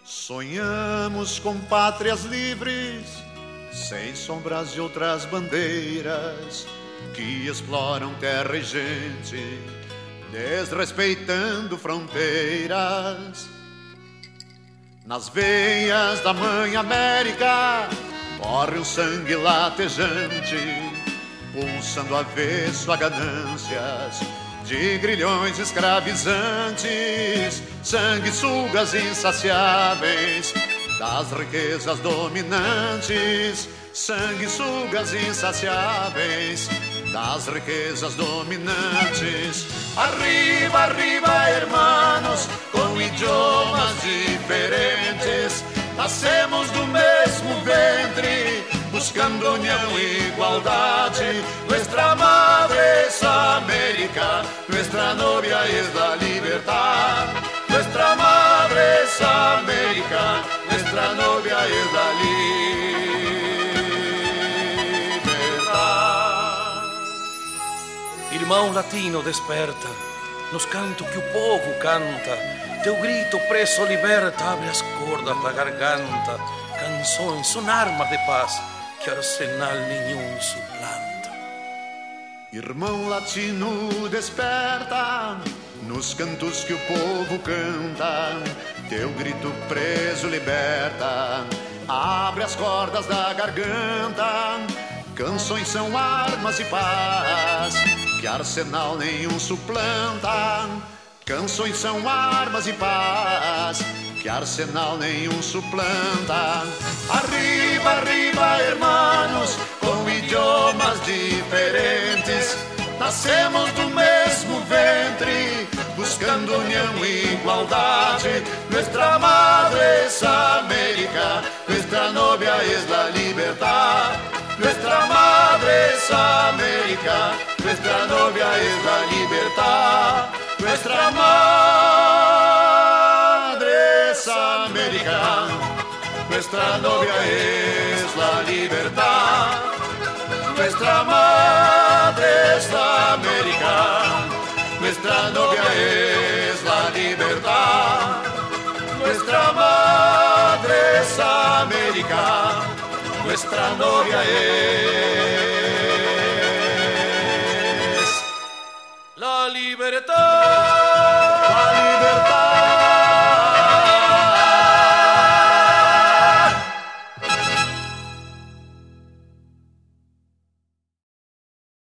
Sonhamos com pátrias livres, sem sombras de outras bandeiras, que exploram terra e gente, desrespeitando fronteiras. Nas veias da mãe América corre um sangue latejante, pulsando avesso a ganâncias de grilhões escravizantes, sanguessugas insaciáveis das riquezas dominantes, sanguessugas insaciáveis das riquezas dominantes. Arriba, arriba, hermanos, com idiomas diferentes, nascemos do mesmo ventre, buscando união e igualdade. Nuestra madre es América, nuestra novia es la libertad. Nuestra madre es América, nuestra novia es la libertad. Irmão latino, desperta, nos cantos que o povo canta. Teu grito preso liberta, abre as cordas da garganta. Canções são armas de paz que arsenal nenhum suplanta. Irmão latino, desperta, nos cantos que o povo canta. Teu grito preso liberta, abre as cordas da garganta. Canções são armas de paz que arsenal nenhum suplanta. Canções são armas de paz que arsenal nenhum suplanta. Arriba, arriba, hermanos, com idiomas diferentes, nascemos do mesmo ventre, buscando união e igualdade. Nuestra madre es América, nuestra novia es la libertad. Nuestra madre es América, nuestra novia es la libertad. Nuestra madre es América, nuestra novia es la libertad. Nuestra madre es América, nuestra novia es la libertad. Nuestra madre es América, nuestra novia es la libertad.